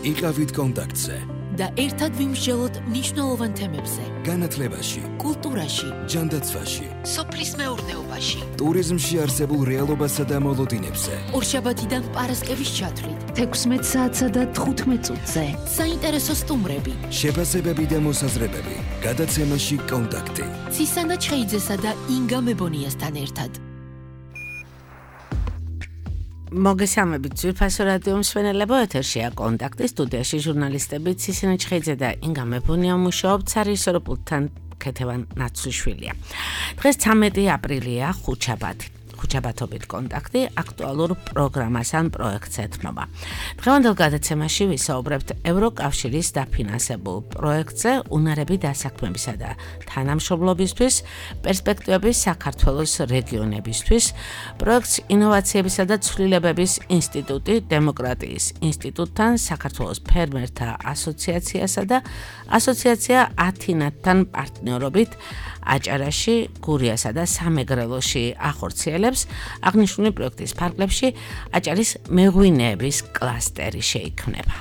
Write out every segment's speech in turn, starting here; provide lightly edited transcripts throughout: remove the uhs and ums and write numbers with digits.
იყავით კონტაქტზე და ერთად ვიმსჯელოთ მნიშვნელოვან თემებზე. განათლებაში, კულტურაში, ჯანდაცვაში, სოფლის მეურნეობაში, ტურიზმში არსებულ რეალობასა და მოლოდინებზე. ორშაბათიდან პარასკევის ჩათვლით, 16 საათსა და 15 წუთზე. საინტერესო სტუმრები, შეფასებები და მოსაზრებები. გადაცემაში კონტაქტი. ცისანა ჩხეიძესა და ინგა მებონიასთან ერთად. მოგესალმებით ძვირფასო რადიო მსმენელებო, ეთერშია კონტაქტი, სტუდიაში ჟურნალისტები ცისანა ჩხეიძე და ინგა მებონია მუშაობთ, სარისორო პულტთან ქეთევან ნაცვლიშვილია. დღეს 13 აპრილია, ხუთშაბათი. ხუთშაბათობით კონტაქტი აქტუალურ პროგრამას ან პროექტს ეთმობა. დღევანდელ გადაცემაში ვისაუბრებთ ევროკავშირის დაფინანსებულ პროექტზე უნარები დასაქმებისა და თანამშრომლობისთვის, პერსპექტივების საქართველოს რეგიონებისთვის, პროექტს ინოვაციებისა და ცვლილებების ინსტიტუტი, დემოკრატიის ინსტიტუტთან, საქართველოს ფერმერთა ასოციაციასა და ასოციაცია ათინათთან პარტნიორობით აჭარაში, გურიასა და სამეგრელოში ახორციელებს აღნიშნული პროექტის ფარგლებში აჭარის მეღვინეების კლასტერი შეიქმნება.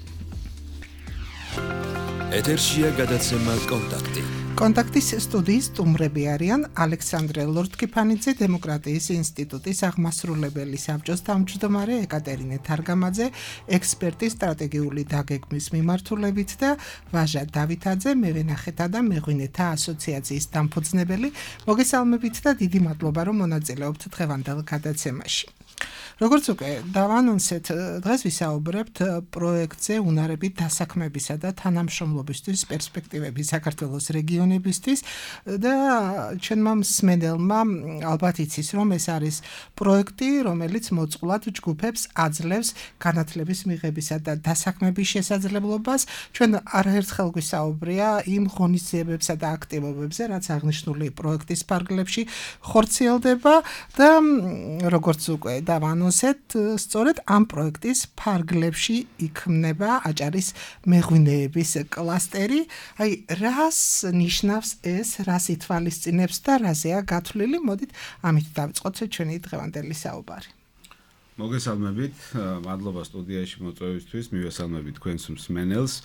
ეთერშია გადაცემა კონტაქტი. კონტაქტის სტუდიის სტუმრები არიან ალექსანდრე ლორთქიფანიძე, დემოკრატიის ინსტიტუტის აღმასრულებელი საბჭოს თავმჯდომარე, ეკატერინე თარგამაძე, ექსპერტი სტრატეგიული დაგეგმვის მიმართულებით და ვაჟა დავითაძე, მევენახეთა და მეღვინეთა ასოციაციის დამფუძნებელი. მოგესალმებით და დიდი მადლობა, რომ მონაწილეობთ დღევანდელ გადაცემაში. როგორც უკვე დავანონსეთ, დღეს ვისაუბრებთ პროექტზე უნარები დასაქმებისა და თანამშრომლობისთვის, პერსპექტივები საქართველოს რეგიონებისთვის და ჩვენმა მსმენელმა ალბათ იცის, რომ ეს არის პროექტი, რომელიც მოწყვლად ჯგუფებს აძლევს განათლების მიღებისა და დასაქმების შესაძლებლობას. ჩვენ არაერთხელ გვისაუბრია იმ ღონისძიებებსა და აქტივობებზე, რაც აღნიშნული პროექტის ფარგლებში ხორციელდება და როგორც უკვე დავანონსეთ, სწორედ ამ პროექტის ფარგლებში იქმნება აჭარის მეღვინეების კლასტერი. აი, რას ნიშნავს ეს, რას ითვალისწინებს და რაზეა გათვლილი? მოდით ამით დავიწყოთ ჩვენი დღევანდელი საუბარი. მოგესალმებით, მადლობა სტუდიაში მოწვევისთვის, მივესალმებით თქვენს მსმენელს.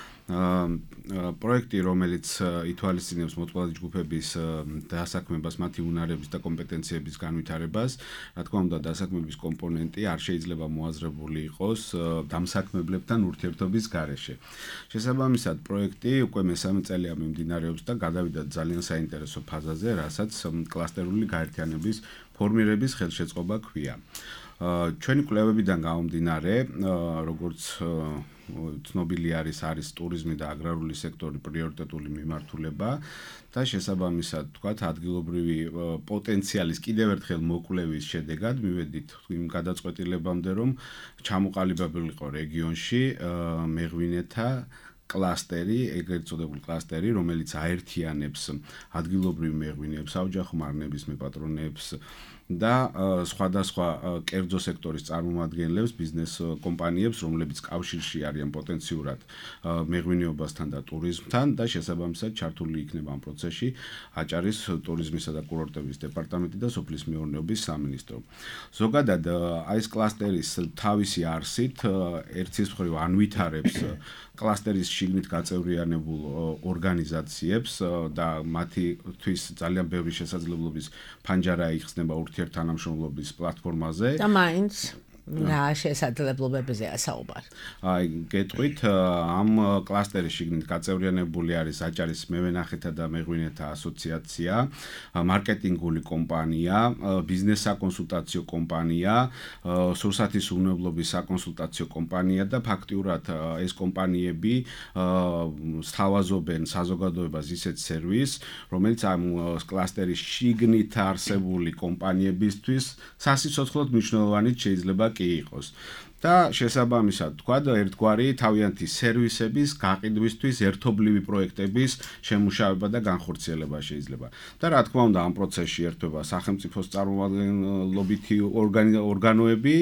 პროექტი, რომელიც ითვალისწინებს მოწყვლადი ჯგუფების დასაქმებას, მათი უნარების და კომპეტენციების განვითარებას, რა თქმა უნდა, დასაქმების კომპონენტი არ შეიძლება მოაზრებული იყოს დამსაქმებლებთან ურთიერთობის გარეშე. შესაბამისად, პროექტი უკვე მესამე წელია მიმდინარეობს და გადავიდა ძალიან საინტერესო ფაზაზე, რასაც კლასტერული გაერთიანების ფორმირების ხელშეწყობა ჰქვია. ჩვენი კვლევებიდან გამომდინარე, როგორც ცნობილი არის ტურიზმი და აგრარული სექტორი პრიორიტეტული მიმართულება და შესაბამისად, თქვათ, ადგილობრივი პოტენციალის კიდევ ერთხელ მოკვლევის შედეგად მივედით იმ გადაწყვეტილებამდე, რომ ჩამოყალიბებულიყო რეგიონში მეღვინეთა კლასტერი, ეგრეთ წოდებული კლასტერი, რომელიც აერთიანებს ადგილობრივ მეღვინეებს, საოჯახო მარნების მეპატრონეებს და სხვადასხვა კერძო სექტორის წარმომადგენლებს, ბიზნეს კომპანიებს, რომლებიც კავშირში არიან პოტენციურად მეღვინეობასთან და ტურიზმთან და შესაბამისად ჩართული იქნება ამ პროცესში აჭარის ტურიზმისა და კურორტების დეპარტამენტი და სოფლის მეურნეობის სამინისტრო. ზოგადად, ეს კლასტერის თავისი არსით ერთის მხრივ ანვითარებს კლასტერის შიგნით გაწევრიანებულ ორგანიზაციებს და მათთვის ძალიან ბევრი შესაძლებლობის ფანჯარა იხსნება ურთიერთთანამშრომლობის პლატფორმაზე. და მაინც რა შესაძლებლობებზეა საუბარი? აი, გეტყვით, ამ კლასტერის შიგნით გაწევრიანებული არის აჭარის მევენახეთა და მეღვინეთა ასოციაცია, მარკეტინგული კომპანია, ბიზნეს საკონსულტაციო კომპანია, სურსათის უვნებლობის საკონსულტაციო კომპანია და ფაქტიურად ეს კომპანიები სთავაზობენ საზოგადოებას ისეთ სერვისს, რომელიც ამ კლასტერის შიგნით არსებული კომპანიებისთვის სასიცოცხლოდ მნიშვნელოვანი შეიძლება კი იყოს. და შესაბამისად, თქვა და ერთგვარი თავიანთი სერვისების გაყიდვისთვის ერთობლივი პროექტების შემუშავება და განხორციელება შეიძლება. და რა თქმა უნდა, ამ პროცესში ერთვება სახელმწიფოს წარმომადგენლობითი ორგანოები,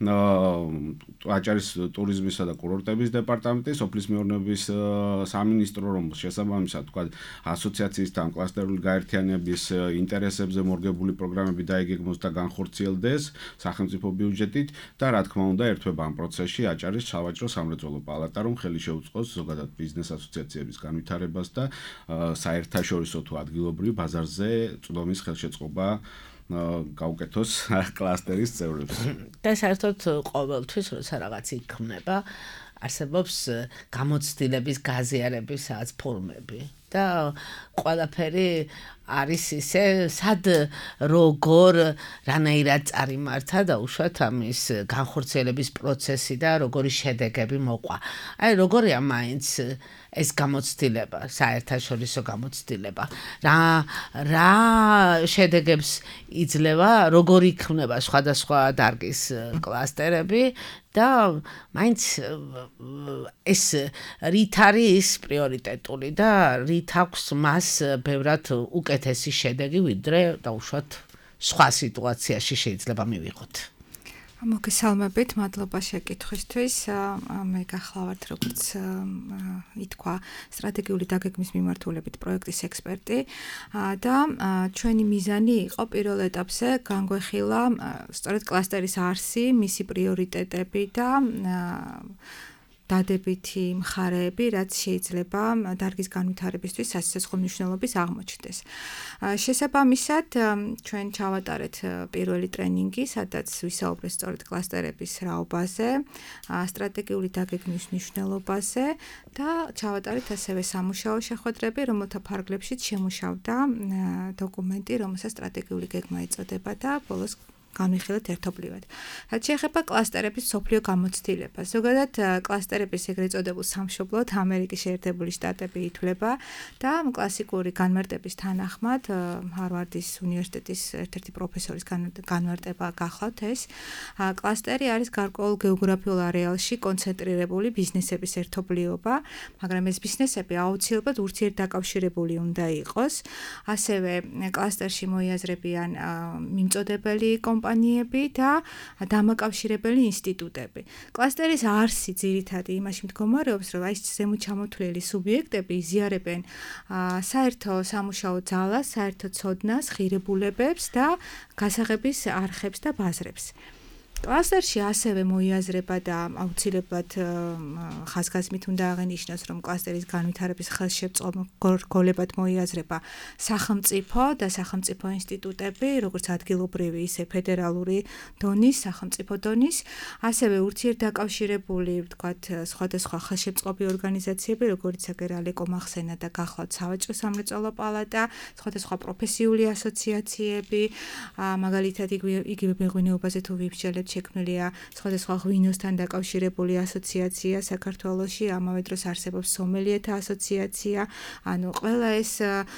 აჭარის ტურიზმისა და კურორტების დეპარტამენტი, სოფლის მეურნეობის სამინისტრო, რომ შესაბამისად, თქვა ასოციაციისთან კლასტერული გაერთიანების ინტერესებზე მორგებული პროგრამები დაიგეგმოს და განხორციელდეს სახელმწიფო ბიუჯეტით და რა თქმა უნდა, ერთვება ემართება ამ პროცესში აჭარის სავაჭრო სამრეწველო პალატა, რომ ხელი შეუწყოს ზოგადად ბიზნეს ასოციაციების განვითარებას და საერთაშორისო თუ ადგილობრივ ბაზარზე წვდომის ხელშეწყობა გაუკეთოს კლასტერის წევრებს. და საერთოდ ყოველთვის როცა რაღაც იქმნება, არსებობს გამოცდილების გაზიარების სადაც ფორმები და ყველაფერი არის ისე სად როგორ რანაირად წარიმართა და უშუალოდ ამის განხორციელების პროცესი და როგორი შედეგები მოყვა. აი როგორია მაინც ეს გამოცდილება, საერთაშორისო გამოცდილება. რა შედეგებს იძლევა, როგორ იქმნება სხვადასხვა დარგის კლასტერები და მაინც ეს რით არის პრიორიტეტული და რით აქვს მას ბევრად უკეთესი შედეგი, ვიდრე დაუშვათ სხვა სიტუაციაში შეიძლება მივიღოთ. მოგესალმებით, მადლობა შეკითხვისთვის. მე გახლავართ როგორც ითქვა სტრატეგიული დაგეგმვის მიმართულებით პროექტის ექსპერტი და ჩვენი მიზანი იყო პირველ ეტაპზე განგვეხილა სწორედ კლასტერის არსი, მისი პრიორიტეტები და დადებითი მხარეები, რაც შეიძლება დარგის განვითარებისთვის სასიცოცხლო მნიშვნელობის აღმოჩნდეს. შესაბამისად, ჩვენ ჩავატარეთ პირველი ტრენინგი, სადაც ვისაუბრეთ სწორედ კლასტერების რაობაზე, სტრატეგიული დაგეგმვის მნიშვნელობაზე და ჩავატარეთ ასევე სამუშაო შეხვედრები, რომელთა ფარგლებშიც შემუშავდა დოკუმენტი, რომელსაც სტრატეგიული გეგმა ეწოდება და ბოლოს განვიხილეთ ერთობლივად. რაც შეეხება კლასტერების მსოფლიო გამოცდილებას. ზოგადად კლასტერების ეგრეთ წოდებულ სამშობლოდ ამერიკის შეერთებული შტატები ითვლება და კლასიკური განმარტების თანახმად ჰარვარდის უნივერსიტეტის ერთ-ერთი პროფესორის განმარტება გახლავთ ეს. კლასტერი არის გარკვეულ გეოგრაფიულ არეალში კონცენტრირებული ბიზნესების ერთობლიობა, მაგრამ ეს ბიზნესები აუცილებლად ურთიერთდაკავშირებული უნდა იყოს. ასევე კლასტერში მოიაზრებიან მიმწოდებელი კომპანიები და დამაკავშირებელი ინსტიტუტები. კლასტერის არსი ძირითადად იმაში მდგომარეობს, რომ აი ზემოჩამოთვლილი სუბიექტები იზიარებენ საერთო სამუშაო ძალას, საერთო ცოდნას, ღირებულებებს და გასაღების არხებს და ბაზრებს. კლასტერში ასევე მოიაზრება და აუცილებლად ხაზგასმით უნდა აღენიშნოს, რომ კლასტერის განვითარების ხელშეწყობლებად მოიაზრება სახელმწიფო და სახელმწიფო ინსტიტუტები, როგორც ადგილობრივი, ისე ფედერალური დონის, სახელმწიფო დონის, ასევე ურთიერთდაკავშირებული, ვთქვათ, სხვადასხვა ხელშეწყობი ორგანიზაციები, როგორც აგერალეკო მახსენა და გახლავთ სავაჭრო სამრეწველო პალატა, სხვადასხვა პროფესიული ასოციაციები, მაგალითად იგივე მეღვინეობაზე თუ ვიმსჯელებ შექმნილია სხვადასხვა ღვინოსთან დაკავშირებული ასოციაცია საქართველოში, ამავე დროს არსებობს სომელიეთა ასოციაცია, ანუ ყველა ეს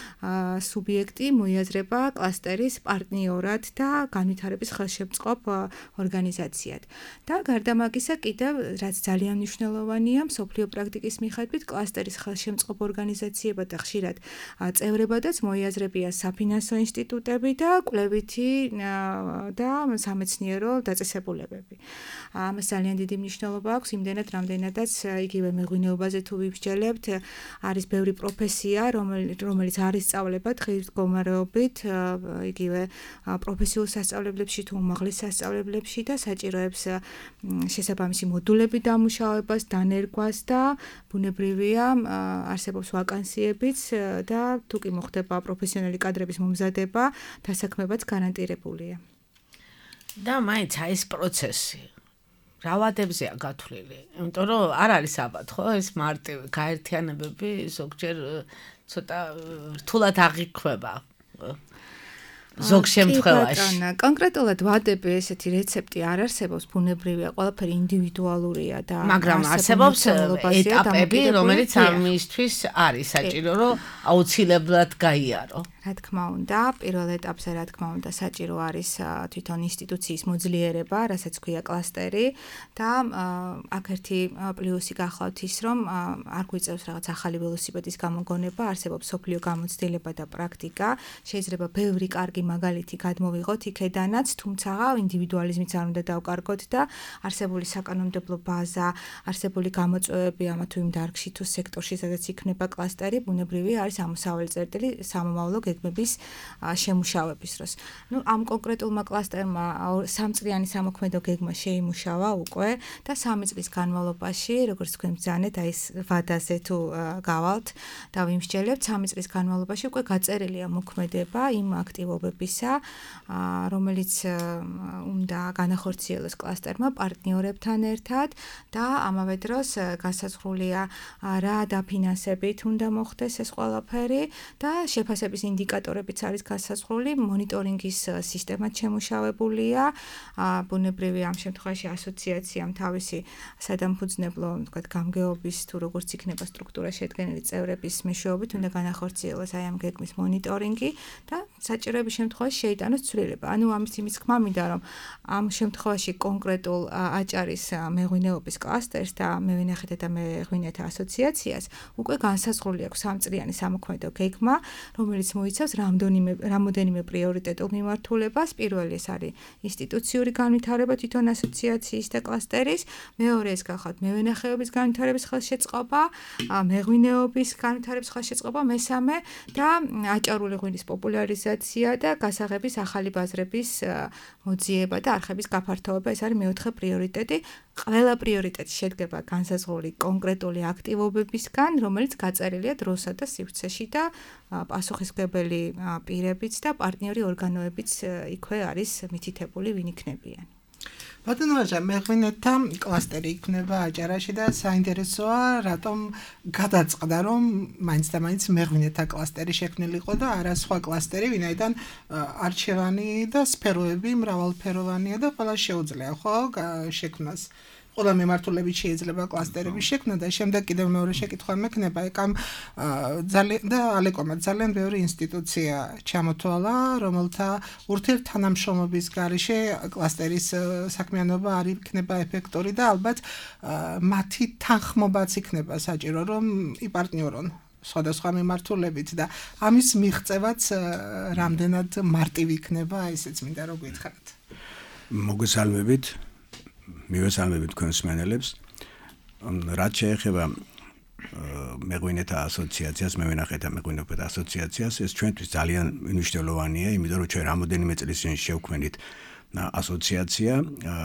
სუბიექტი მოიაზრება კლასტერის პარტნიორად და განვითარების ხელშემწყობ ორგანიზაციად. და გარდა მაგისა კიდევ რაც ძალიან მნიშვნელოვანია, მსოფლიო პრაქტიკის მიხედვით კლასტერის ხელშემწყობ ორგანიზაციებად და ხშირად წევრებადაც მოიაზრებიან საფინანსო ინსტიტუტები და კვლევითი და სამეცნიერო დაწესებულებები. ამას ძალიან დიდი მნიშვნელობა აქვს, იმდენად, რამდენადაც იგივე მეღვინეობაზე თუ ვიმსჯელებთ, არის ბევრი პროფესია, რომელიც არის სწავლება დღის მდგომარეობით, იგივე პროფესიულ სასწავლებლებში თუ უმაღლეს სასწავლებლებში და საჭიროებს შესაბამისი მოდულები დამუშავებას, დანერგვას და ბუნებრივია არსებობს ვაკანსიებიც და თუ კი მოხდება პროფესიონალი კადრების მომზადება, დასაქმებაც გარანტირებულია. და მაინც ეს პროცესი რა ვადებზეა გათვლილი, იმიტომ რომ არ არის ალბათ ხო ეს მარტივი გაერთიანებები ზოგჯერ ცოტა რთულად აღიქვება ზოგ შემთხვევაში. კონკრეტულად ვადები ესეთი რეცეპტი არ არსებობს, ბუნებრივია, ყველაფერი ინდივიდუალურია და მაგრამ არსებობს ეტაპები, რომელიც ამისთვის არის საჭირო, რომ აუცილებლად გაიარო. რა თქმა უნდა, პირველ ეტაპზე რა თქმა უნდა საჭირო არის თვითონ ინსტიტუციის მოძლიერება, რასაც ქვია კლასტერი და აქ ერთი პლუსი გახლავთ ის, რომ არ გვიწევს რაღაც ახალი ველოსიპედის გამოგონება, არსებობს მსოფლიო გამოცდილება და პრაქტიკა, შეიძლება ბევრი კარგი კარგი მაგალითი გადმოვიღოთ იქედანაც, თუმცა ინდივიდუალიზმიც არ უნდა დავკარგოთ და არსებული საკანონმდებლო ბაზა, არსებული გამოწვევები ამა თუ იმ დარგში თუ სექტორში, სადაც იქნება კლასტერი, ბუნებრივია არის ამოსავალი წერტილი სამომავლო გეგმების შემუშავების დროს. ამ კონკრეტულმა კლასტერმა 3 წლიანი სამოქმედო გეგმა შეიმუშავა უკვე და 3 წლის განმავლობაში, როგორც თქვენ ბრძანეთ, აი ეს ვადაზე თუ გავალთ და ვიმსჯელებთ, 3 წლის განმავლობაში უკვე გაწერილია მოქმედება იმ აქტივობებისა, რომელიც უნდა განახორციელოს კლასტერმა პარტნიორებთან ერთად და ამავე დროს გასაზღვრულია რა დაფინანსებით უნდა მოხდეს ეს ყველაფერი და შეფასების ინდიკატორებიც არის გასაზღვრული, მონიტორინგის სისტემაც შემუშავებულია, ბუნებრივია ამ შემთხვევაში ასოციაციამ თავისი სადამფუძნებლო, ვთქვათ, გამგეობის თუ როგორც იქნება სტრუქტურა შედგენილი წევრების მეშვეობით უნდა განახორციელოს აი ამ გეგმის მონიტორინგი და საჭიროების შემთხვევაში შეიტანოს ცვლილება. ანუ ამის იმის თქმა მინდა, რომ ამ შემთხვევაში კონკრეტულ აჭარის მეღვინეობის კლასტერს და მევენახეთა და მეღვინეთა ასოციაციას უკვე განსაზღვრული აქვს 3 წლიანი სამოქმედო გეგმა, რომელიც მოიცავს რამოდენიმე პრიორიტეტულ მიმართულებას. პირველი ეს არის ინსტიტუციური განვითარება თვითონ ასოციაციის და კლასტერის, მეორე ეს გახავთ მევენახეობის განვითარების ხელშეწყობა, მეღვინეობის განვითარების ხელშეწყობა, მესამე და აჭარული ღვინის პოპულარიზაცია და გასაღების ახალი ბაზრების მოძიება და არხების გაფართოება, ეს არის მეოთხე პრიორიტეტი. ყველა პრიორიტეტი შედგება განსაზღვრული კონკრეტული აქტივობებისგან, რომელიც გაწერილია დროსა და სივრცეში და პასუხისმგებელი პირებიც და პარტნიორი ორგანოებიც იქვე არის მითითებული, ვინ იქნებიან. ბატონო ვაჟა, მეღვინეთა კლასტერი იქნება აჭარაში და საინტერესოა, რატომ გადაწყდა, რომ მაინც და მაინც მეღვინეთა კლასტერი შექმნილიყო და არა სხვა კლასტერი, ვინაიდან არჩევანი და სფეროები მრავალფეროვანია და ყველა შეუძლია, ხო, შექმნას. ყველა მიმართულებით შეიძლება კლასტერების შექმნა და შემდეგ კიდევ მეორე შეკითხვა მექნება, ეკამ ძალიან და ალეკომად ძალიან ბევრი ინსტიტუცია ჩამოთვალა, რომელთა ურთიერთთანამშრომლობის გარეშე კლასტერის საქმიანობა არ იქნება ეფექტური და ალბათ მათი თანხმობაც იქნება საჭირო, რომ იპარტნიორონ სხვადასხვა მიმართულებით და ამის მიღწევაც რამდენად მარტივი იქნება, ესეც მინდა რომ გითხრათ. მოგესალმებით. მივესალმებით თქვენს მსმენელებს. რაც შეეხება მეღვინეთა ასოციაციას, მევენახეთა მეღვინეთა ასოციაციას, ეს ჩვენთვის ძალიან მნიშვნელოვანია, იმიტომ რომ ჩვენ რამოდენიმე წლის წინ შევქმნით ასოციაცია,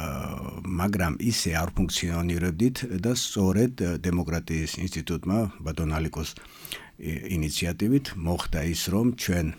მაგრამ ისე არ ფუნქციონირებდით და სწორედ დემოკრატიის ინსტიტუტმა ბატონ ალიკოს ინიციატივით მოხდა ის, რომ ჩვენ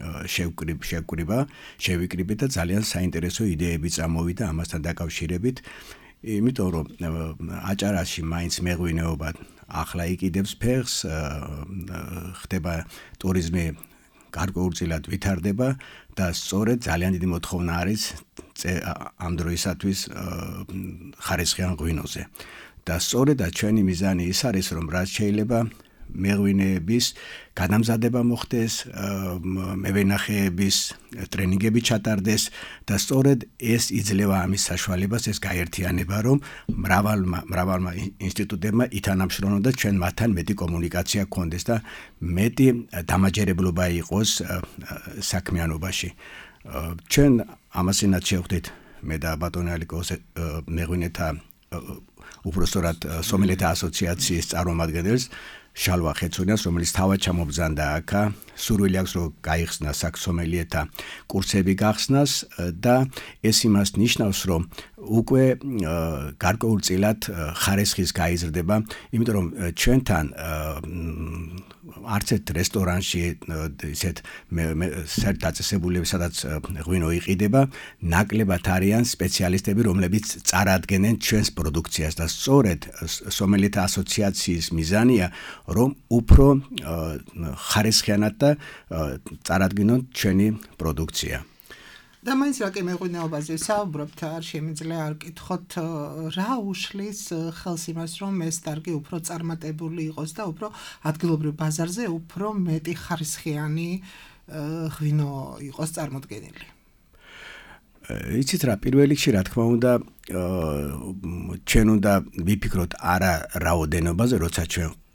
შევიკრიბეთ და ძალიან საინტერესო იდეები წამოვიდა ამასთან დაკავშირებით, იმიტომ რომ აჭარაში მაინც მეღვინეობა ახლა იყიდებს ფეხს, ხდება ტურიზმი გარკვეულწილად ვითარდება და სწორედ ძალიან დიდი მოთხოვნა არის ამ დროისათვის ხარისხიან ღვინოზე. და სწორედაც ჩვენი მიზანი ის არის, რომ რაც შეიძლება მეღვინეების გადამზადება მოხდეს, მევენახეების ტრენინგები ჩატარდეს და სწორედ ეს იძლევა ამის საშუალებას, ეს გაერთიანება, რომ მრავალმა ინსტიტუტებმა ითანამშრომლონ და ჩვენ მათთან მეტი კომუნიკაცია გქონდეს და მეტი დამაჯერებლობა იყოს საქმიანობაში. ჩვენ ამასინაც შევხვდით მე და ბატონი ალიკოს მეღვინეთა უпростоრად სომელთა ასოციაციის წარმომადგენელს შალვა ხეცონიას, რომელიც თავად ჩამობრძანდა აქა, სურვილი აქვს რომ გაიხსნას აქ სომელიეთა კურსები გახსნას და ეს იმას ნიშნავს, რომ უკვე გარკვეულწილად ხარისხის გაიზრდება, იმიტომ რომ ჩვენთან არც ერთ რესტორანში ისეთ დაწესებულები, სადაც ღვინო იყიდება, ნაკლებად არიან სპეციალისტები, რომლებიც წარადგენენ ჩვენს პროდუქციას და სწორედ სომელთა ასოციაციის მიზანია, რომ უფრო ხარისხიანად და წარადგინონ ჩვენი პროდუქცია. და მაინც რა კი მეღვინეობაზე საუბრობთ, არ შემიძლია არ გკითხოთ, რა უშლის ხელს იმას, რომ ეს დარგი უფრო წარმატებული იყოს და უფრო ადგილობრივ ბაზარზე უფრო მეტი ხარისხიანი ღვინო იყოს წარმოდგენილი. იცით რა, პირველ რიგში რა თქმა უნდა, ჩვენ უნდა ვიფიქროთ არა რაოდენობაზე, როცა ჩვენ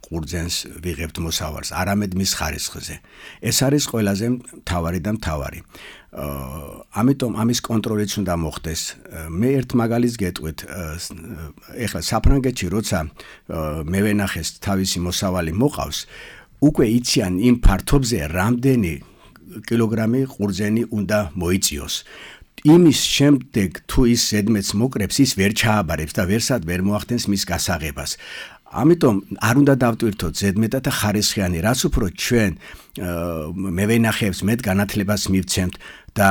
ყურძენს ვიღებთ მოსავალს, არამედ მის ხარისხზე. ეს არის ყველაზე მთავარი და მთავარი. ამიტომ ამის კონტროლიც უნდა მოხდეს. მე ერთ მაგალითს გეტყვით, ეხლა საფრანგეთში როცა მე ვენახეს თავისი მოსავალი მოყავს, უკვე იციან იმ ფართობზე რამდენი კილოგრამი ყურძენი უნდა მოიწიოს. იმის შემდეგ თუ ის ზედმეტს მოკრებს, ის ვერ ჩააბარებს და ვერსად ვერ მოახდენს მის გასაღებას. ამიტომ არ უნდა დავტვირთოთ ზედმეტად და ხარისხიანი, რაც უფრო ჩვენ მევენახეებს მეტ განათლებას მივცემთ და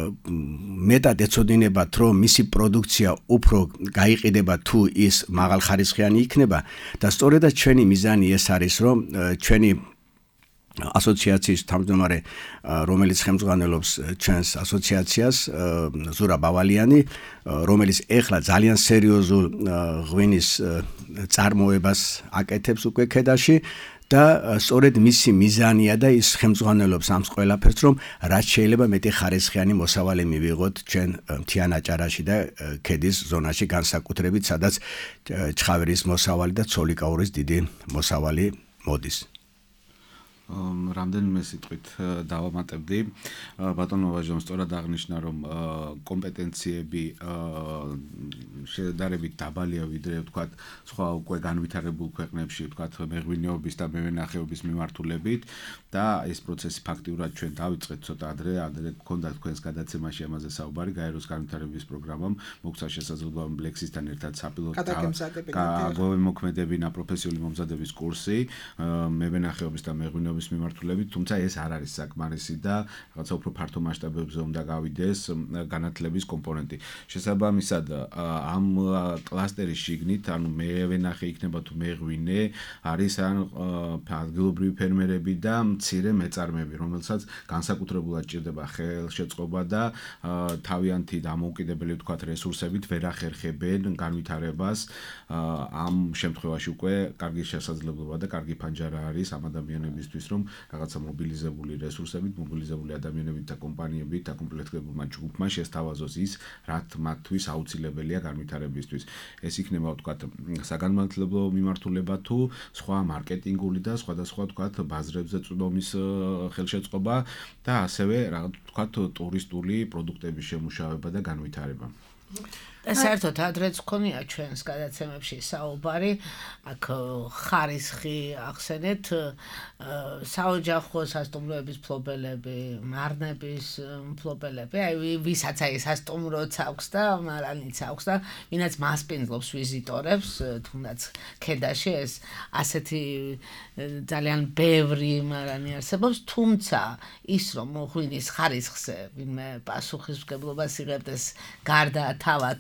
მეტად ეცოდინებათ, რომ მისი პროდუქცია უფრო გაიყიდება თუ ის მაღალხარისხიანი იქნება და სწორედაც ჩვენი მიზანი ეს არის, რომ ჩვენი ასოციაციის თავმჯდომარე, რომელიც ხელმძღვანელობს ჩვენს ასოციაციას, ზურაბ ავალიანი, რომელიც ეხლა ძალიან სერიოზულ ღვინის წარმოებას აკეთებს უკვე ქედაში და სწორედ მისი მიზანია და ის ხელმძღვანელობს ამ ყველაფერს, რომ რაც შეიძლება მეტი ხარისხიანი მოსავალი მივიღოთ ჩვენ მთიან აჭარაში და ქედის ზონაში, განსაკუთრებით სადაც ჩხავერის მოსავალი და ცოლიკაურის დიდი მოსავალი მოდის. რამდენიმე სიტყვით დავამატებდი. ბატონო ვაჟომ სწორად აღნიშნა, რომ კომპეტენციები შედარებით დაბალია ვიდრე ვთქვათ სხვა უკვე განვითარებულ ქვეყნებში, ვთქვათ მეღვინეობის და მევენახეობის მიმართულებით და ეს პროცესი ფაქტიურად ჩვენ დავიწყეთ ცოტა ადრე გქონდა თქვენს გადაცემაში ამაზე საუბარი, გაეროს განვითარების პროგრამამ მოგცა შესაძლებლობა ბლექსისთან ერთად sapilot მოქმედებინა პროფესიული მომზადების კურსი მევენახეობის და მეღვინეობის მიმართულებით, თუმცა ეს არ არის საკმარისი და რაღაცა უფრო ფართო მასშტაბებზე უნდა გავიდეს განათლების კომპონენტი. შესაბამისად, ამ კლასტერის შიგნით, ანუ მევენახე იქნება თუ მეღვინე, არის ან ადგილობრივი ფერმერები და მცირე მეწარმეები, რომელსაც განსაკუთრებულად ჭირდება ხელშეწყობა და თავიანთი დამოუკიდებელი ვთქვათ რესურსებით ვერ ახერხებენ განვითარებას. ამ შემთხვევაში უკვე კარგი შესაძლებლობა და კარგი ფანჯარა არის ამ ადამიანებისთვის, რომ რაღაცა მობილიზებული რესურსებით, მობილიზებული ადამიანებით და კომპანიებით დაკომპლექტებულმა ჯგუფმა შესთავაზოს ის, რაც მათთვის აუცილებელია განვითარებისთვის. ეს იქნება ვთქვათ საგანმანათლებლო მიმართულება თუ სხვა მარკეტინგული და სხვადასხვა ვთქვათ ბაზრებზე წვდომის ხელშეწყობა და ასევე რაღაც ვთქვათ ტურისტული პროდუქტების შემუშავება და განვითარება. საერთოდ ადრეც ქონია ჩვენს გადაცემებში საუბარი, აქ ხარისხი ახსენეთ, საოჯახო სასტუმროების მფლობელები, მარნების მფლობელები, აი ვისაც აი სასტუმროც აქვს და მარანიც აქვს და ვინაც მასპინძლობს ვიზიტორებს, თუნდაც ქედაში ეს ასეთი ძალიან ბევრი მარანი არსებობს, თუმცა ის რომ ღვინის ხარისხზე ვინმე პასუხისმგებლობას იღებდეს გარდა თავად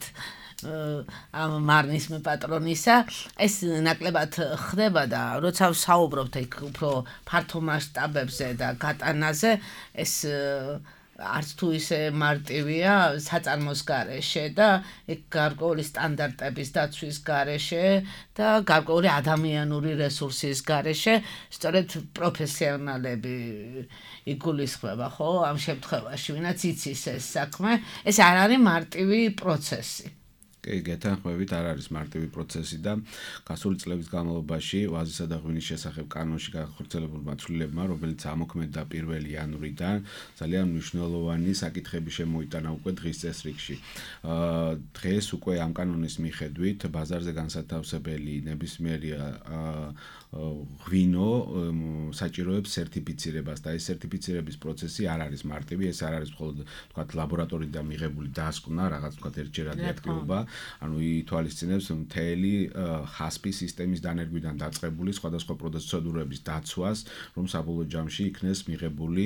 ამ მარნის პატრონისა, ეს ნაკლებად ხდება და როცა ვსაუბრობთ იქ უფრო ფართო მასშტაბებზე და გატანაზე, ეს არც თუ ისე მარტივია საწარმოს გარეშე და იქ გარკვეული სტანდარტების დაცვის გარეშე და გარკვეული ადამიანური რესურსის გარეშე სწორედ პროფესიონალები იგულისხმება, ხო, ამ შემთხვევაში, ვინაც იცის ეს საქმე, ეს არ არის მარტივი პროცესი. გეთანხმებით, არ არის მარტივი პროცესი და გასული წლების განმავლობაში ვაზისა და ღვინის შესახებ კანონში განხორციელებულმა ცვლილებმა, რომელიც ამოქმედდა 1 იანვრიდან, ძალიან მნიშვნელოვანი საკითხები შემოიტანა უკვე დღის წესრიგში. დღეს უკვე ამ კანონის მიხედვით ბაზარზე განსათავსებელი ნებისმიერი ღვინო საჭიროებს სერტიფიცირებას და ეს სერტიფიცირების პროცესი არ არის მარტივი, ეს არ არის მხოლოდ ვთქვათ ლაბორატორიიდან მიღებული დასკვნა, რაღაც ვთქვათ ერთჯერადი აქტივობა, ანუ ითვალისწინებს მთელი ჰასპი სისტემის დანერგვიდან დაწყებული სხვადასხვა პროცედურების დაცვას, რომ საბოლოო ჯამში იქნეს მიღებული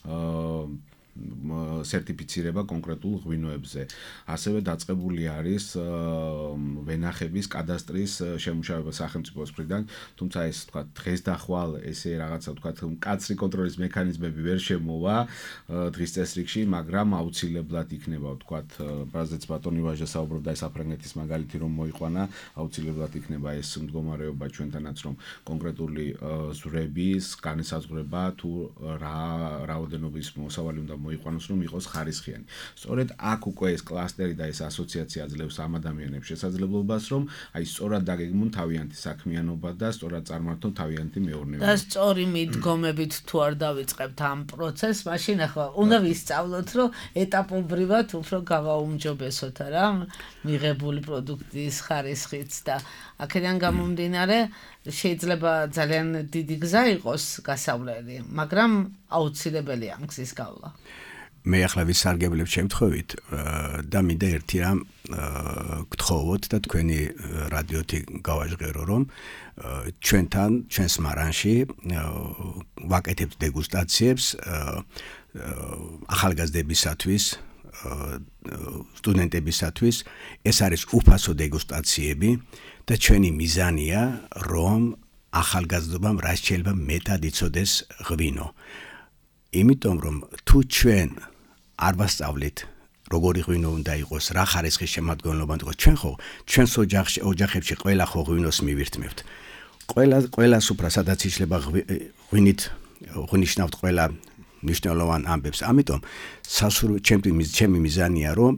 სერტიფიცირება კონკრეტულ ღვინოებზე. ასევე დაწყებული არის ვენახების კადასტრის შემუშავება სახელმწიფოს მხრიდან, თუმცა ეს თქვა დღეს და ხვალ ესე რაღაცა თქვა მკაცრი კონტროლის მექანიზმები ვერ შემოვა დღის წესრიგში, მაგრამ აუცილებლად იქნება თქვა ბაზეც ბატონი ვაჟა საუბრობდა ეს საფრანგეთის მაგალითი რომ მოიყვანა, აუცილებლად იქნება ეს მდგომარეობა ჩვენთანაც რომ კონკრეტული ზვრების განსაზღვრება თუ რა რაოდენობის მოსავალი უნდა მოიყვანოს, რომ იყოს ხარისხიანი. სწორედ აქ უკვე ეს კლასტერი და ეს ასოციაცია აძლევს ამ ადამიანებს შესაძლებლობას, რომ აი სწორად დაგეგმონ თავიანთი საქმიანობა და სწორად წარმართონ თავიანთი მეურნეობა. და სწორი მიდგომებით თუ არ დავიწყებთ ამ პროცესს, მაშინ ახლა უნდა ვისწავლოთ, რომ ეტაპობრივად უფრო გავაუმჯობესოთ რა მიღებული პროდუქტის ხარისხიც და აქედან გამომდინარე შეიძლება ძალიან დიდი გზა იყოს გასავლელი, მაგრამ აუცილებელია გზის გავლა. მე ახლა ვისარგებლებ შემთხვევით და მინდა ერთი რამ გთხოვოთ და თქვენი რადიოთი გავაჟღერო, რომ ჩვენთან ჩვენს მარანში ვაკეთებთ დეგუსტაციებს ახალგაზრდებისათვის სტუდენტებისათვის. ეს არის უფასო დეგუსტაციები და ჩვენი მიზანია, რომ ახალგაზრდობამ რაც შეიძლება მეტად იცოდეს ღვინო. იმიტომ რომ თუ ჩვენ არ ვასწავლით როგორი ღვინო უნდა იყოს, რა ხარისხის შემადგენლობა უნდა იყოს, ჩვენ ხო ჩვენს ოჯახებში ყველა ხო ღვინოს მივირთმევთ. ყველას უფრო სადაც იშლება ღვინიშნავთ ყველა მნიშვნელოვან ამბებს. ამიტომ ჩემი მიზანია, რომ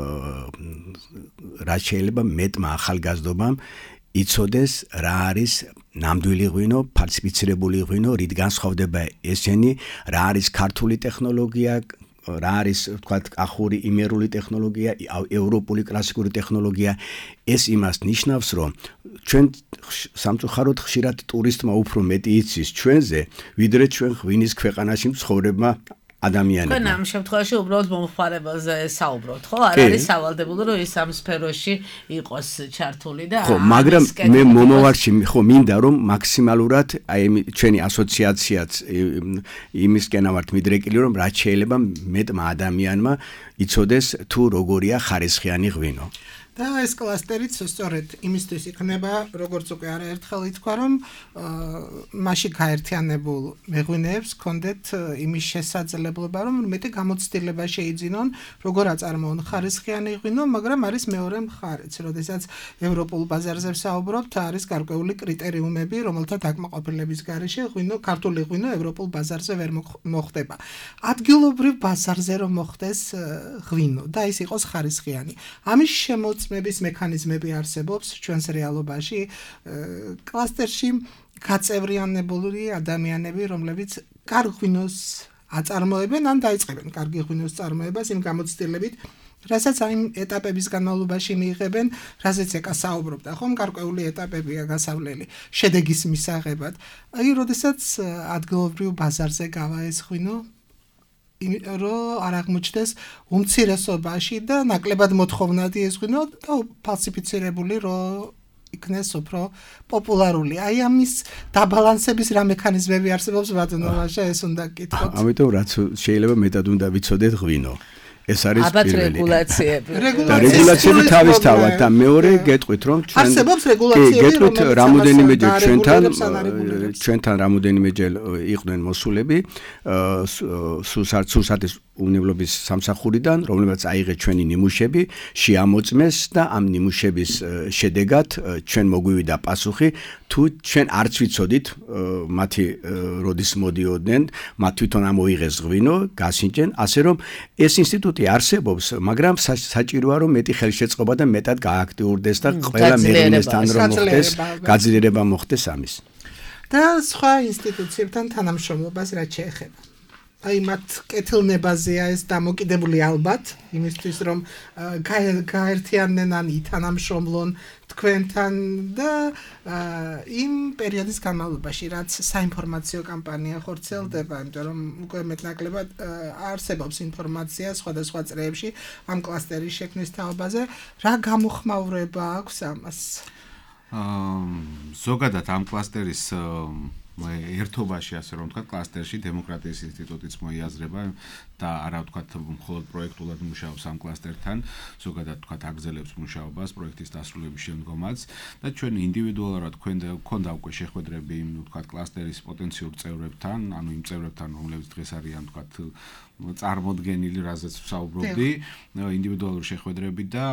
რაც შეიძლება მეტმა ახალგაზრდობამ იცოდეს რა არის ნამდვილი ღვინო, ფალსიფიცირებული ღვინო, რით განსხვავდება ესენი, რა არის ქართული ტექნოლოგია, რა არის ვთქვათ ახური იმერული ტექნოლოგია, ევროპული კლასიკური ტექნოლოგია. ეს იმას ნიშნავს, რომ ჩვენ სამწუხაროდ ხშირად ტურისტმა უფრო მეტი იცის ჩვენზე, ვიდრე ჩვენ ღვინის ქვეყანაში მცხოვრებმა ადამიანებმა. თქვენ ამ შემთხვევაში უბრალოდ მომხმარებელზე საუბრობთ, ხო? არ არის სავალდებული, რომ ის ამ სფეროში იყოს ჩართული და ხო, მაგრამ მე მომავალში ხო მინდა რომ მაქსიმალურად აი ჩვენი ასოციაციაც იმისკენ ავართ მიდრეკილი, რომ რაც შეიძლება მეტმა ადამიანმა იცოდეს თუ როგორია ხარისხიანი ღვინო. და ეს კლასტერიც სწორედ იმისთვის იქნება, როგორც უკვე არაერთხელ ითქვა, რომ მასში გაერთიანებულ მეღვინეებს ჰქონდეთ იმის შესაძლებლობა, რომ მეტი გამოცდილება შეიძინონ, როგორ აწარმოონ ხარისხიანი ღვინო, მაგრამ არის მეორე მხარეც, როდესაც ევროპულ ბაზარზე ვსაუბრობთ, არის გარკვეული კრიტერიუმები, რომელთა დაკმაყოფილების გარეშე ქართული ღვინო ევროპულ ბაზარზე ვერ მოხდება. ადგილობრივ ბაზარზე რომ მოხდეს ღვინო და ის იყოს ხარისხიანი. ამის მების მექანიზმები არსებობს ჩვენს რეალობაში კლასტერში გაწევრიანებული ადამიანები, რომლებიც კარგ ღვინოს აწარმოებენ ან დაიწყებენ კარგი ღვინოს წარმოებას იმ გამოცდილებით, რასაც ამ ეტაპების განმავლობაში მიიღებენ, რაზეც ეკა საუბრობდა, ხომ გარკვეული ეტაპებია გასავლელი შედეგის მისაღებად. აი, როდესაც ადგილობრივ ბაზარზე გავა ეს ღვინო, რომ არ აღმოჩნდეს უმცირესობაში და ნაკლებად მოთხოვნადი ეს ღვინო და ფალსიფიცირებული რომ იქნეს უფრო პოპულარული. აი ამის დაბალანსების რა მექანიზმები არსებობს ბატონოვაშა, ეს უნდა გკითხოთ. ამიტომ რაც შეიძლება მეტად უნდა ვიცოდეთ ღვინო. ეს არის პირველი რეგულაციები თავისთავად და მეორე გეტყვით რომ ჩვენ არსებობს რეგულაციები გეტყვით რამოდენიმეჯერ ჩვენთან რამოდენიმეჯერ იყვნენ მოსულები სუსათის უნებლობის სამსახურიდან, რომლებიც აიღეს ჩვენი ნიმუშები, შეამოწმეს და ამ ნიმუშების შედეგად ჩვენ მოგვივიდა პასუხი, თუ ჩვენ არც ვიცოდით მათი როდის მოდიოდნენ, მათ თვითონ ამოიღეს ღვინო, გასინჯენ, ასე რომ ეს ინსტიტუტი არსებობს, მაგრამ საჭიროა რომ მეტი ხელშეწყობა და მეტად გააქტიურდეს და ყველა მეღვინესთან რომ მოხდეს, გაძლიერება მოხდეს ამის. და სხვა ინსტიტუციებთან თანამშრომლობას რაც შეეხება. აი მათ კეთილნებაზეა ეს დამოკიდებული ალბათ, იმისთვის რომ გაერთიანდნენ ან ითანამშრომლონ თქვენთან და იმ პერიოდის განმავლობაში, რაც საინფორმაციო კამპანია ხორციელდება, იმიტომ რომ უკვე მეტნაკლებად არსებობს ინფორმაცია სხვადასხვა წრეებში ამ კლასტერის შექმნის თაობაზე, რა გამოხმაურება აქვს ამას? ზოგადად ამ კლასტერის ერთობაში, ასე რომ ვთქვათ, კლასტერში დემოკრატიის ინსტიტუტიც მოიაზრება და არა ვთქვათ, მხოლოდ პროექტულად მუშაობს ამ კლასტერთან, ზოგადად ვთქვათ, აგრძელებს მუშაობას პროექტის დასრულების შემდგომაც და ჩვენ ინდივიდუალურად გვქონდა უკვე შეხვედრები იმ ვთქვათ კლასტერის პოტენციურ წევრებთან, ანუ იმ წევრებთან, რომლებიც დღეს არიან ვთქვათ წარმოდგენილი, რაზეც ვსაუბრობდი, ინდივიდუალური შეხვედრები და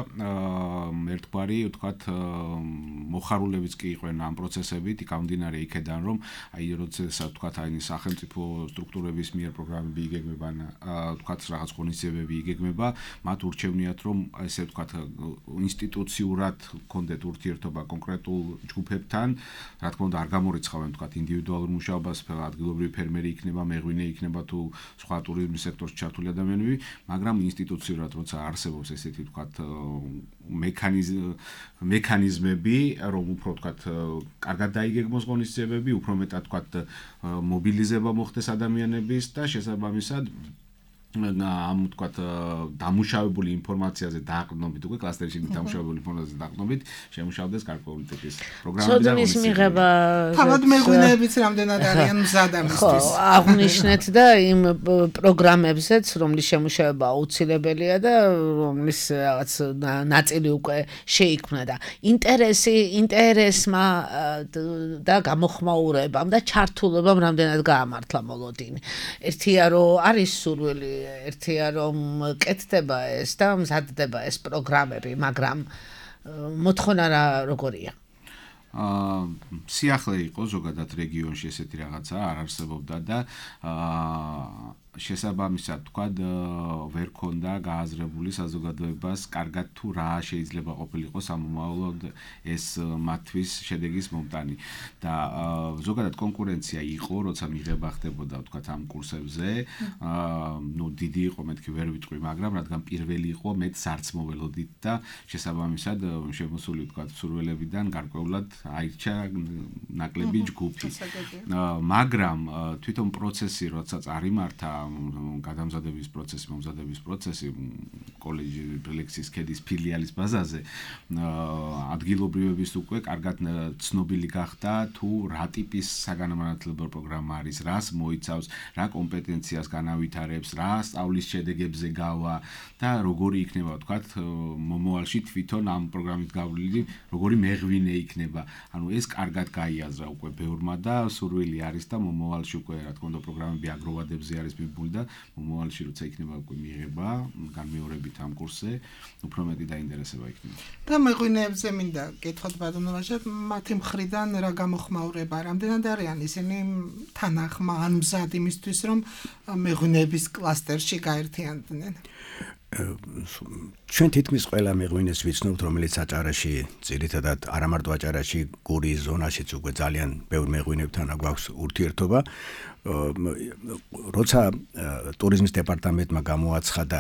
ერთგვარი ვთქვათ მოხარულებიც კი იყვნენ ამ პროცესებით, გამომდინარე იქედან, რომ აი როდესაც თქვათ აი სახელმწიფო სტრუქტურების მიერ პროგრამები იგეგმება, თქვათ რაღაც ღონისძიებები იგეგმება, მათ ურჩევნიათ რომ ესე თქვათ ინსტიტუციურად კონდეთ ურთიერთობა კონკრეტულ ჯგუფებთან, რა თქმა უნდა არ გამორიცხავენ თქვათ ინდივიდუალურ მუშაობას, ადგილობრივი ფერმერი იქნება, მეღვინე იქნება თუ სხვა ტურიზმის სექტორში ჩართული ადამიანები, მაგრამ ინსტიტუციურად როცა არსებობს ესეთი თქვათ მექანიზმები, რომ უფრო თქვათ კარგად დაიგეგმოს ღონისძიებები, უფრო მეტად თქვათ მობილიზება მოხდეს ადამიანების და შესაბამისად ამ თქვათ დამუშავებული ინფორმაციაზე დაყრდნობით უკვე კლასტერში დამუშავებული ინფორმაციაზე დაყრდნობით შემუშავდეს გარკვეული ტიპის პროგრამები და სოდომის მიღება თავად მეღვინეებიც რამდენად არიან მზად ამისთვის აღნიშნეთ და იმ პროგრამებზეც რომლის შემუშავება აუცილებელია და რომლის რაღაც ნაწილი უკვე შეიქმნა და ინტერესმა და გამოხმაურებამ და ჩართულობამ რამდენად გაამართლა მოლოდინი ერთია რომ არის სურვილი ერთია რომ კეთდება ეს და მზადდება ეს პროგრამები, მაგრამ მოთხოვნა როგორია? სიახლე იყო ზოგადად რეგიონში ესეთი რაღაცა არ არსებობდა და შესაბამისად თქვა ვერ ქონდა გააზრებული საზოგადოებას კარგად თუ რა შეიძლება ყოფილიყო სამომავლოდ ეს მათთვის შედეგის მომტანი და ზოგადად კონკურენცია იყო როცა მიღება ხდებოდა თქვა ამ კურსებზე ნუ დიდი იყო მეთქი ვერ ვიტყვი მაგრამ რადგან პირველი იყო მეც არც მოველოდით და შესაბამისად შემოსული თქვა სურველებიდან გარკვეულად აირჩა ნაკლები ჯგუფი მაგრამ თვითონ პროცესი როცა წარიმართა გადამზადების პროცესი, მომზადების პროცესი კოლეჯი ლექსის ქედის ფილიალის ბაზაზე ადგილობრივების უკვე კარგად ცნობილი გახდა თუ რა ტიპის საგანმანათლებლო პროგრამა არის, რას მოიცავს, რა კომპეტენციას განავითარებს, რა სწავლის შედეგებზე გავა და როგორი იქნება თქვათ მომავალში თვითონ ამ პროგრამით გავლილი როგორი მეღვინე იქნება. ანუ ეს კარგად გაიაზრა უკვე ბევრმა და სურვილი არის და მომავალში უკვე რა თქმა უნდა პროგრამები აგროვადებზე არის და მომავალში როცა იქნება უკვე მიიღება განმეორებით ამ კურსზე უფრო მეტი დაინტერესება იქნება. და მეღვინეებზე მინდა კითხოთ ბატონო ვაჟა, მათი მხრიდან რა გამოხმაურება, რამდენად არიან ისინი თანახმა ან მზად იმისთვის რომ მეღვინეების კლასტერში გაერთიანდნენ? ჩვენ თითქმის ყველა მეღვინეს ვიცნობთ, რომელიც აჭარაში, ძირითადად არა მარტო აჭარაში, გურიის ზონაშიც უკვე ძალიან ბევრ მეღვინებთან გვაქვს ურთიერთობა. როცა ტურიზმის დეპარტამენტმა გამოაცხადა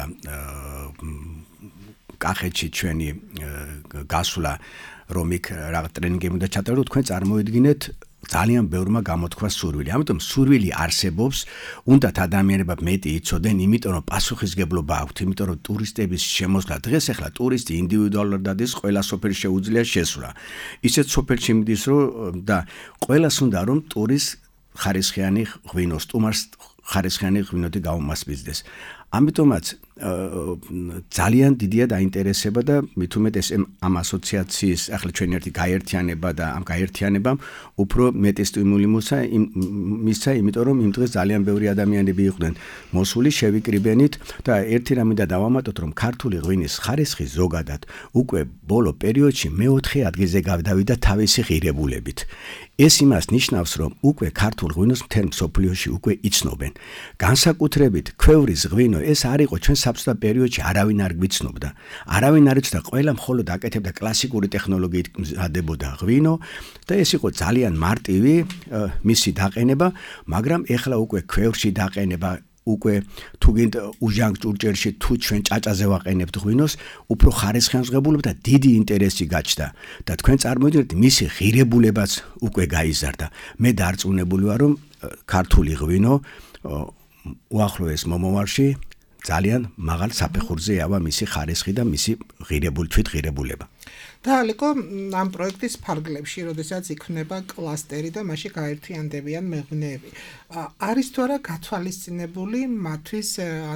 კახეთში ჩვენი გასვლა, რომ იქ რაღაც ტრენინგები უნდა ჩატაროთ, თქვენ წარმოიდგინეთ ძალიან ბევრმა გამოთქვა სურვილი. ამიტომ სურვილი არსებობს, უნდათ ადამიანებმა მეტი იცოდენ, იმიტომ რომ პასუხისგებლობა აქვთ, იმიტომ რომ ტურისტების შემოსვლა დღეს ახლა ტურისტი ინდივიდუალურად დადის, ყველა სოფელში შეუძლია შესვლა. ისეთ სოფელში მიდის რომ და ყველას უნდა რომ ტურის ხარისხიანი ღვინო, სტუმარს ხარისხიანი ღვინოთი გაუმასპინძდეს. ამიტომაც ძალიან დიდია დაინტერესება და მით უმეტეს ამ ასოციაციის ახლა ჩვენი ერთი გაერთიანება და ამ გაერთიანებამ უფრო მეტი სტიმული მისცა, იმიტომ რომ იმ დღეს ძალიან ბევრი ადამიანები იყვნენ მოსული შევიკრიბენით და ერთი რამე და დავამატოთ, რომ ქართული ღვინის ხარისხი ზოგადად უკვე ბოლო პერიოდში მეოთხე ადგილზე გავდავიდა თავისი ღირებულებით. ეს იმას ნიშნავს, რომ უკვე ქართულ ღვინოს მთელ მსოფლიოში უკვე იცნობენ. განსაკუთრებით ქვევრის ღვინო ეს არ იყო ჩვენ საბჭოთა პერიოდში არავინ არ გვიცნობდა. არავინ არ იცოდა, ყველა მხოლოდ აკეთებდა კლასიკური ტექნოლოგიით მზადებოდა ღვინო და ეს იყო ძალიან მარტივი მისი დაყენება, მაგრამ ეხლა უკვე ქვევრში დაყენება უკვე თუ გინდა უჟანგ ჭურჭელში თუ ჩვენ ჭაჭაზე ვაყენებთ ღვინოს, უფრო ხარისხიან ღებულობ და დიდი ინტერესი გაჩნდა და თქვენ წარმოიდგინეთ მისი ღირებულებაც უკვე გაიზარდა. მე დარწმუნებული ვარ, რომ ქართული ღვინო უახლოეს მომავალში ძალიან მაღალ საფეხურზე ავა მისი ხარისხი და მისი თვითღირებულება. და ალიკო ამ პროექტის ფარგლებში, როდესაც იქნება კლასტერი და მასში გაერთიანდებიან მეღვინეები, არის თუ არა გათვალისწინებული მათთვის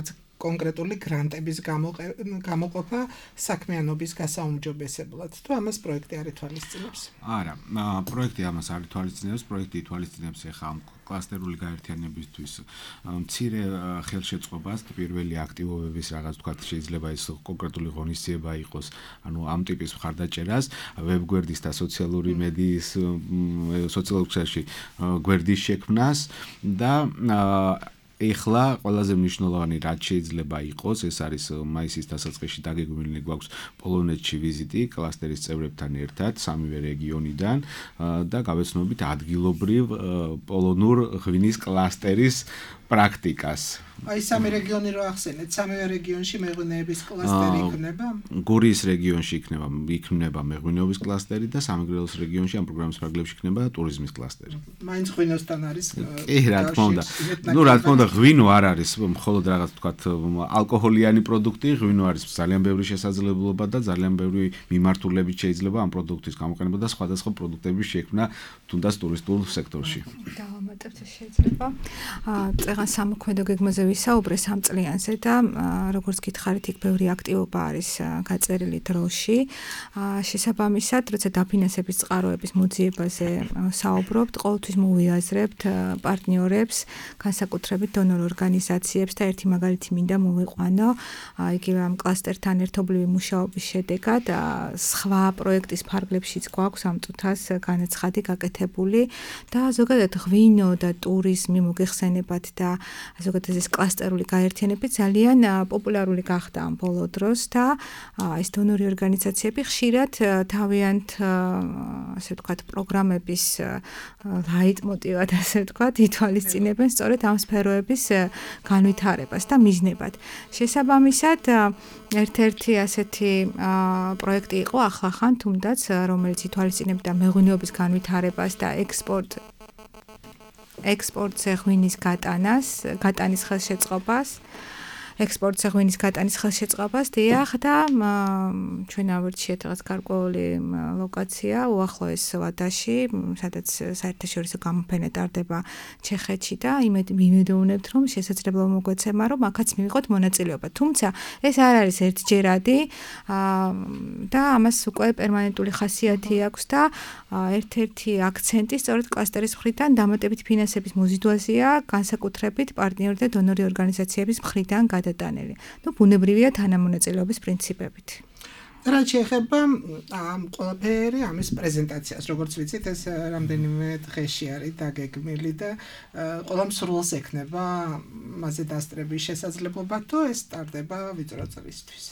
კონკრეტული გრანტების გამოყოფა საქმიანობის გასაუმჯობესებლად. თუ ამას პროექტი არ ითვალისწინებს? არა, პროექტი ამას არ ითვალისწინებს, პროექტი ითვალისწინებს ახლა ამ კლასტერული გაერთიანებისთვის მცირე ხელშეწყობას, პირველი აქტივობების რაღაც თქვა შეიძლება ეს კონკრეტული ღონისძიება იყოს, ანუ ამ ტიპის მხარდაჭერას, ვებგვერდის და სოციალური მედიის სოციალურ ქსელში გვერდის შექმნას და ეხლა ყველაზე მნიშვნელოვანი რაც შეიძლება იყოს, ეს არის მაისის დასაწყისში დაგეგმილი გვაქვს პოლონეთში ვიზიტი კლასტერის წევრებთან ერთად, სამივე რეგიონიდან და გავეცნობით ადგილობრივ პოლონურ ღვინის კლასტერის პრაქტიკას. აი სამი რეგიონი რო ახსენეთ, სამივე რეგიონში მეღვინეების კლასტერი იქნება? გურიის რეგიონში იქნება მეღვინეობის კლასტერი და სამეგრელოს რეგიონში ამ პროგრამის ფარგლებში იქნება ტურიზმის კლასტერი. მაინც ღვინოსთან არის? კი, რა თქმა უნდა. ნუ რა თქმა უნდა, ღვინო არ არის მხოლოდ რაღაც თქვათ ალკოჰოლიანი პროდუქტი, ღვინო არის ძალიან ბევრი შესაძლებლობა და ძალიან ბევრი მიმართულებით შეიძლება ამ პროდუქტის გამოყენება და სხვადასხვა პროდუქტების შექმნა თუნდაც ტურისტულ სექტორში. დავამატებთ შეიძლება. წეგან სამოქმედო გეგმაზე ვისაუბრე 3 წლიანზე და როგორც გითხარით, იქ ბევრი აქტივობა არის გაწერილი დროში. შესაბამისად, როცა დაფინანსების წყაროების მოძიებაზე საუბრობთ, ყოველთვის მოვიაზრებთ პარტნიორებს, განსაკუთრებით დონორ ორგანიზაციებს და ერთი მაგალითი მინდა მოვიყვანო. იგივე ამ კლასტერთან ერთობლივი მუშაობის შედეგად სხვა პროექტის ფარგლებშიც გვაქვს ამ წუთას განაცხადი გაკეთებული და ზოგადად ღვინო და ტურიზმი მოგეხსენებათ და ზოგადად ეს კლასტერული გაერთიანება ძალიან პოპულარული გახდა ამ ბოლო დროს და ეს დონორი ორგანიზაციები ხშირად თავიანთ ასე ვთქვათ პროგრამების ლაიტმოტივად ასე ვთქვათ ითვალისწინებენ სწორედ ამ სფეროების განვითარებას და მიზნებად. შესაბამისად ერთ-ერთი ასეთი პროექტი იყო ახლახან თუნდაც რომელიც ითვალისწინებდა მეღვინეობის განვითარებას და ექსპორტზე ღვინის გატანის ხელშეწყობას, ექსპორტზე ღვინის გატანის ხელშეწყობას დიახ და ჩვენ ავირჩიეთ რაღაც გარკვეული ლოკაცია უახლოეს ვადაში, სადაც საერთაშორისო გამოფენა ტარდება ჩეხეთში და იმედოვნებთ, რომ შესაძლებლობა მოგვეცემა, რომ აქაც მივიღოთ მონაწილეობა. თუმცა ეს არ არის ერთჯერადი და ამას უკვე პერმანენტული ხასიათი აქვს და ერთ-ერთი აქცენტი სწორედ კლასტერის მხრიდან დამატებით ფინანსების მოზიდვაზეა, განსაკუთრებით პარტნიორი და დონორი ორგანიზაციების მხრიდან გადატანილი. ნუ ბუნებრივია თანამონაწილეობის პრინციპებით. რაც შეეხება ამ ყველაფერი ამის პრეზენტაციას, როგორც ვიცით, ეს რამდენიმე დღეში არის დაგეგმილი და ყველამ სრულს ექნება მასზე დასწრების შესაძლებლობა, თუ ეს სტარტდება ვიწრო წლისთვის.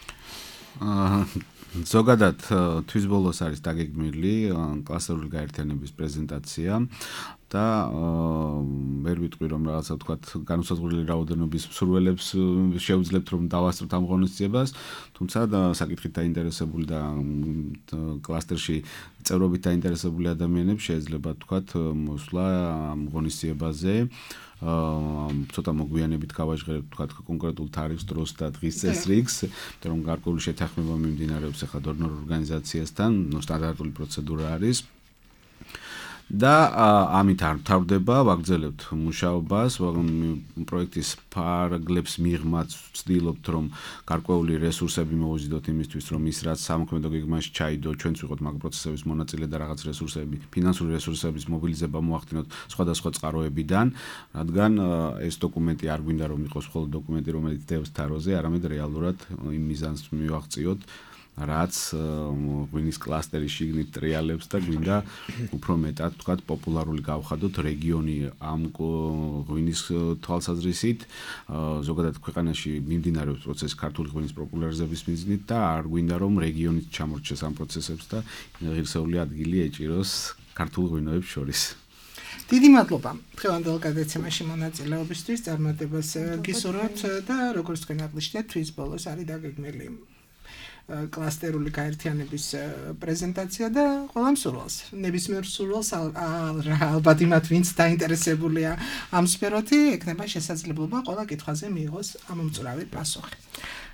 ზოგადად თვის ბოლოს არის დაგეგმილი კლასტერული გაერთიანების პრეზენტაცია და ვერ ვიტყვი რომ რაღაცა ვთქვათ განუსაზღვრელი რაოდენობის მსურველებს შეუძლებთ რომ დავასწროთ ამ ღონისძიებას, თუმცა საკითხით დაინტერესებული და კლასტერში წევრობით დაინტერესებული ადამიანებს შეიძლება ვთქვათ მოსვლა ამ ღონისძიებაზე ცოტა მოგვიანებით გავაჟღერებთ თქვა კონკრეტულ თარიფს დროს და დღის წესრიგს, რომ გარკვეული შეთანხმება მიმდინარეობს ახლა დონორ ორგანიზაციასთან, სტანდარტული პროცედურა არის. და ამით არ მთავრდება, ვაგრძელებთ მუშაობას, პროექტის ფარგლებს მიღმაც ვცდილობთ, რომ გარკვეული რესურსები მოვიზიდოთ იმისთვის, რომ ის რაც სამოქმედო გეგმაში ჩაიდო, ჩვენც ვიყოთ მაგ პროცესების მონაწილე და რაღაც რესურსები, ფინანსური რესურსების მობილიზება მოახდინოთ სხვადასხვა წყაროებიდან, რადგან ეს დოკუმენტი არ გვინდა რომ იყოს მხოლოდ დოკუმენტი, რომელიც დევს თაროზე, არამედ რეალურად იმ მიზანს მივაღწიოთ, რაც ღვინის კლასტერის შიგნით ტრიალებს და გვინდა უფრო მეტად თქვათ პოპულარული გავხადოთ რეგიონი ამ ღვინის თვალსაზრისით. ზოგადად ქვეყანაში მიმდინარეობს პროცესი ქართული ღვინის პოპულარიზების მიზნით და არ გვინდა რომ რეგიონით ჩამორჩეს ამ პროცესებს და ღირსეული ადგილი ეჭიროს ქართულ ღვინოებს შორის. დიდი მადლობა დღევანდელ გადაცემაში მონაწილეობისთვის, წარმატებას გისურვებთ და როგორც თქვენ აღნიშნეთ, თვის ბოლოს არის დაგეგმილი კლასტერული გაერთიანების პრეზენტაცია და ყველამ სურვალს. ნებისმიერ სურვალს ალბათ იმათ, ვინც დაინტერესებულია ამ სფეროთი, ექნება შესაძლებლობა ყველა კითხვაზე მიიღოს ამომწურავი პასუხი.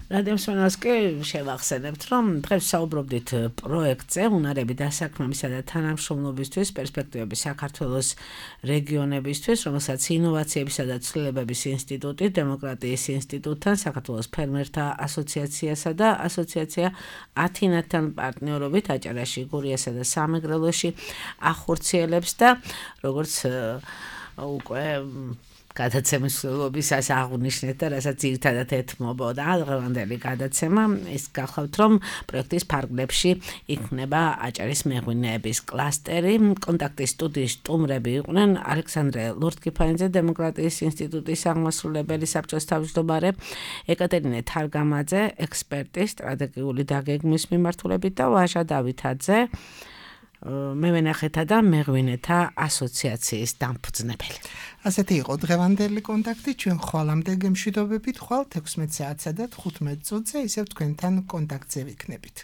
რადიომსმენელს კი შევახსენებთ, რომ დღეს საუბრობდით პროექტზე უნარები დასაქმებისა და თანამშრომლობისთვის, პერსპექტივები საქართველოს რეგიონებისთვის, რომელსაც ინოვაციებისა და ცვლილებების ინსტიტუტი, დემოკრატიის ინსტიტუტთან, საქართველოს ფერმერთა ასოციაციასა და ასოციაცია ათინათთან პარტნიორობით აჭარაში, გურიასა და სამეგრელოში ახორციელებს და როგორც უკვე გადაცემის სრულობისას აღნიშნეთ და რასაც ძირითადად ეთმობოდა დღევანდელი გადაცემა, ის გახლავთ, რომ პროექტის ფარგლებში იქნება აჭარის მეღვინეების კლასტერი. კონტაქტის სტუდიის სტუმრები იყვნენ ალექსანდრე ლორთქიფანიძე, დემოკრატიის ინსტიტუტის აღმასრულებელი საბჭოს თავმჯდომარე, ეკატერინე თარგამაძე, ექსპერტი სტრატეგიული დაგეგმვის მიმართულებით და ვაჟა დავითაძე, მევენახეთა და მეღვინეთა ასოციაციის დამფუძნებელი. ასეთი იყო დღევანდელი კონტაქტი, ჩვენ ხვალამდე გემშვიდობებით, ხვალ 16 საათსა და 15 წუთზე ისევ თქვენთან კონტაქტზე ვიქნებით.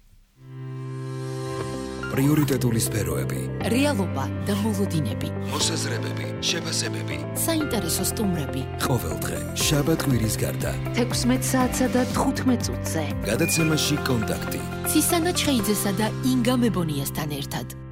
პრიორიტეტული სფეროები, რეალობა და მოლოდინები, მოსაზრებები, შეფასებები, საინტერესო სტუმრები. ყოველდღე, შაბათ-კვირის გარდა. 16 საათსა და 15 წუთზე. გადაცემაში კონტაქტი. ცისანა ჩხეიძესა და ინგა მებონიასთან ერთად.